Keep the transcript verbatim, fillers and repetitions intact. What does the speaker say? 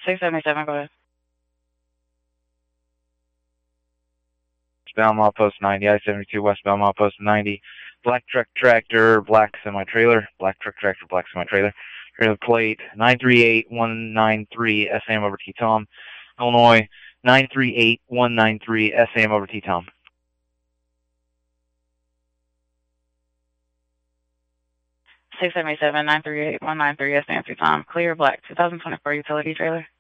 six seventy-seven, go ahead. Westbound milepost ninety, I seventy-two, westbound milepost ninety. Black truck tractor, black semi-trailer, black truck tractor, black semi-trailer. Trailer plate nine three eight one nine three, S A M over T Tom. Illinois nine three eight one nine three, S A M over T Tom. six seventy-seven, nine three eight one nine three, S A M T Tom. Clear black two thousand twenty-four utility trailer.